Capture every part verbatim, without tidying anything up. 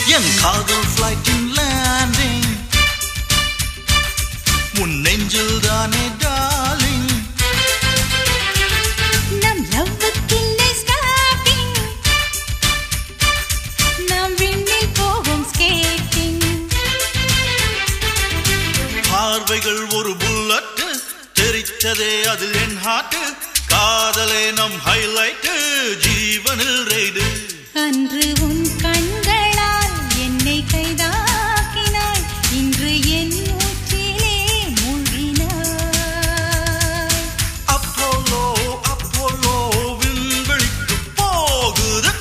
என் காதல் ஃப்ளைட்டின் லேண்டிங் உன் நெஞ்சில் தானே டார்லிங் நம் லவ்வுக்கு இல்லை ஸ்டாப்பிங் நாம் விண்ணில் போவோம் ஸ்கேட்டிங் பார்வைகள் ஒரு புல்லட் தெரித்ததே அதில் என் ஹார்ட் காதலே நம் ஹைலைட் ஜீவனில் ரைடு அன்று உன் கண்களால் என்னை கைதாக்கினாய் இன்று என் மூச்சிலே மூழ்கினாய் அப்போலோ அப்போலோ விண்வெளிக்கு போகுது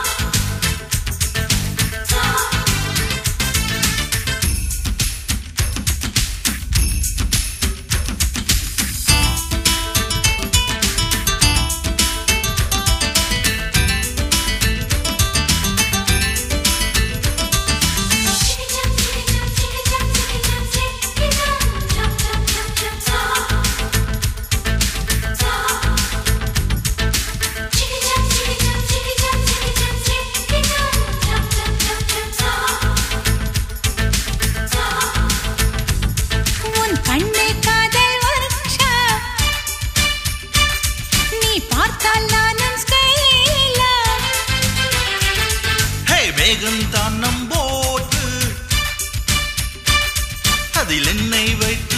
உன் கண்ணே காதல் workshop நீ பார்த்தால் நானும் ஸ்கைலா ஹே மேகம் தான் நம் போட்டு அதில் என்னை வைத்து